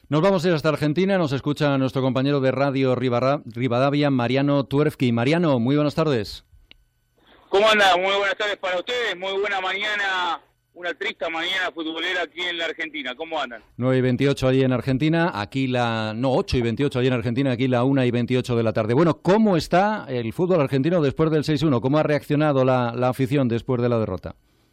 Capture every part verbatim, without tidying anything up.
Nos vamos a ir hasta Argentina, nos escucha nuestro compañero de Radio Rivadavia, Mariano Tuerfki. Mariano, muy buenas tardes. ¿Cómo anda? Muy buenas tardes para ustedes, muy buena mañana, una triste mañana futbolera aquí en la Argentina. ¿Cómo andan? nueve y veintiocho allí en Argentina, aquí la... no, ocho y veintiocho allí en Argentina, aquí la una y veintiocho de la tarde. Bueno, ¿cómo está el fútbol argentino después del seis uno? ¿Cómo ha reaccionado la, la afición después de la derrota?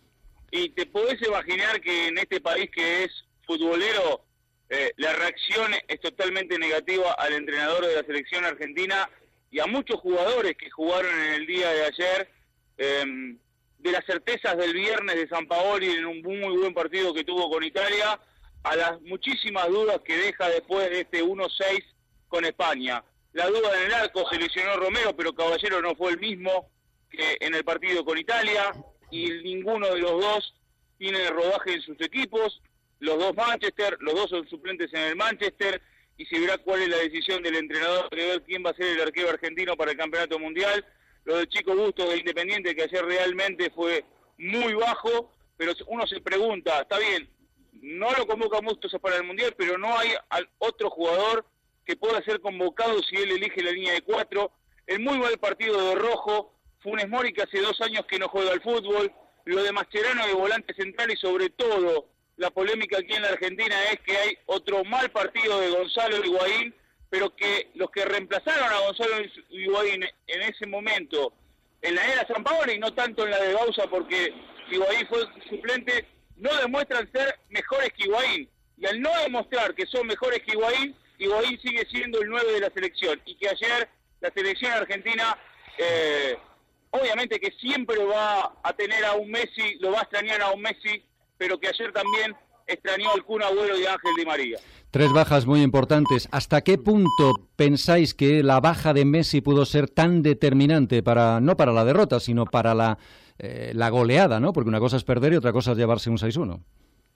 Y te podés imaginar que en este país que es futbolero, eh, la reacción es totalmente negativa al entrenador de la selección argentina y a muchos jugadores que jugaron en el día de ayer, eh, de las certezas del viernes de Sampaoli en un muy buen partido que tuvo con Italia, a las muchísimas dudas que deja después de este uno seis con España. La duda en el arco, se lesionó Romero, pero Caballero no fue el mismo que en el partido con Italia, y ninguno de los dos tiene rodaje en sus equipos. Los dos Manchester, los dos son suplentes en el Manchester, y se verá cuál es la decisión del entrenador de ver quién va a ser el arquero argentino para el Campeonato Mundial. Lo del Chico Bustos de Independiente, que ayer realmente fue muy bajo, pero uno se pregunta, está bien, no lo convoca Bustos para el Mundial, pero no hay otro jugador que pueda ser convocado si él elige la línea de cuatro. El muy mal partido de Rojo, Funes Mori, que hace dos años que no juega al fútbol, lo de Mascherano de volante central, y sobre todo la polémica aquí en la Argentina es que hay otro mal partido de Gonzalo Higuaín, pero que los que reemplazaron a Gonzalo Higuaín en ese momento, en la era Sampaoli y no tanto en la de Bauza, porque Higuaín fue suplente, no demuestran ser mejores que Higuaín. Y al no demostrar que son mejores que Higuaín, Higuaín sigue siendo el nueve de la selección. Y que ayer la selección argentina, eh, obviamente que siempre va a tener a un Messi, lo va a extrañar a un Messi, pero que ayer también extrañó al Kun Agüero y a Ángel Di María. Tres bajas muy importantes. ¿Hasta qué punto pensáis que la baja de Messi pudo ser tan determinante para, no para la derrota, sino para la, eh, la goleada, ¿no? Porque una cosa es perder y otra cosa es llevarse un seis uno.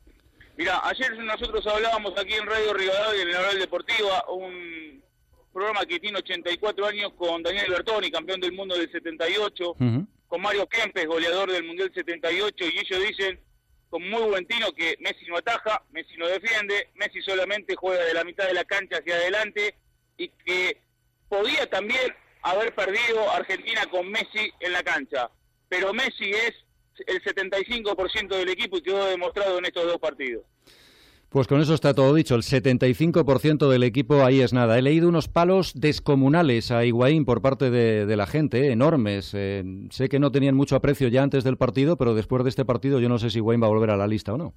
Mira, ayer nosotros hablábamos aquí en Radio Rivadavia, en el Oral Deportiva, un programa que tiene ochenta y cuatro años, con Daniel Bertoni, campeón del mundo del setenta y ocho, uh-huh. con Mario Kempes, goleador del Mundial setenta y ocho, y ellos dicen con muy buen tino que Messi no ataja, Messi no defiende, Messi solamente juega de la mitad de la cancha hacia adelante, y que podía también haber perdido Argentina con Messi en la cancha, pero Messi es el setenta y cinco por ciento del equipo y quedó demostrado en estos dos partidos. Pues con eso está todo dicho, el setenta y cinco por ciento del equipo ahí es nada. He leído unos palos descomunales a Higuaín por parte de, de la gente, eh, enormes. Eh, sé que no tenían mucho aprecio ya antes del partido, pero después de este partido yo no sé si Higuaín va a volver a la lista o no.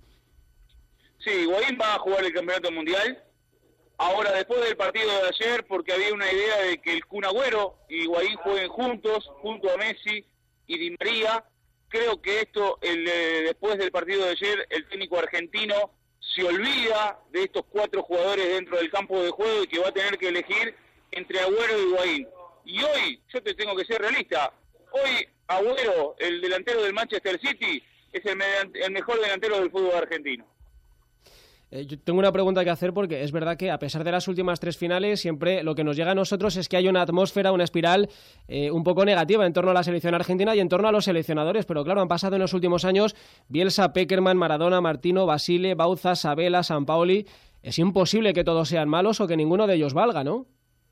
Sí, Higuaín va a jugar el Campeonato Mundial. Ahora, después del partido de ayer, porque había una idea de que el Kun Agüero y Higuaín jueguen juntos, junto a Messi y Di María, creo que esto, el, eh, después del partido de ayer, el técnico argentino se olvida de estos cuatro jugadores dentro del campo de juego y que va a tener que elegir entre Agüero y Higuaín. Y hoy, yo te tengo que ser realista, hoy Agüero, el delantero del Manchester City, es el, el mejor delantero del fútbol argentino. Eh, yo tengo una pregunta que hacer, porque es verdad que a pesar de las últimas tres finales, siempre lo que nos llega a nosotros es que hay una atmósfera, una espiral eh, un poco negativa en torno a la selección argentina y en torno a los seleccionadores, pero claro, han pasado en los últimos años Bielsa, Pekerman, Maradona, Martino, Basile, Bauza, Sabella, Sampaoli. Es imposible que todos sean malos o que ninguno de ellos valga, ¿no?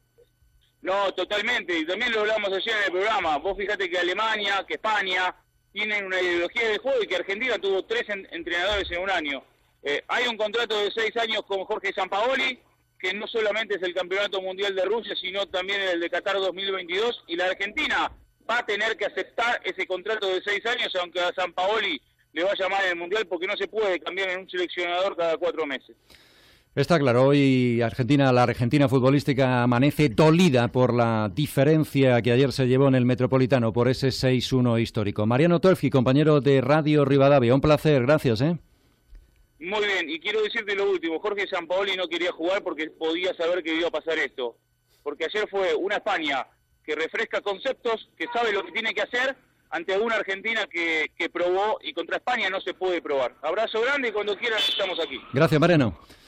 No, totalmente, y también lo hablamos ayer en el programa. Vos fíjate que Alemania, que España tienen una ideología de juego y que Argentina tuvo tres en- entrenadores en un año. Eh, hay un contrato de seis años con Jorge Sampaoli, que no solamente es el Campeonato Mundial de Rusia, sino también el de Qatar dos mil veintidós, y la Argentina va a tener que aceptar ese contrato de seis años, aunque a Sampaoli le vaya mal en el Mundial, porque no se puede cambiar en un seleccionador cada cuatro meses. Está claro, hoy Argentina, la Argentina futbolística amanece dolida por la diferencia que ayer se llevó en el Metropolitano por ese seis uno histórico. Mariano Tuerfki, compañero de Radio Rivadavia, un placer, gracias, ¿eh? Muy bien, y quiero decirte lo último, Jorge Sampaoli no quería jugar porque podía saber que iba a pasar esto, porque ayer fue una España que refresca conceptos, que sabe lo que tiene que hacer, ante una Argentina que, que probó, y contra España no se puede probar. Abrazo grande y cuando quieran estamos aquí. Gracias, Mariano.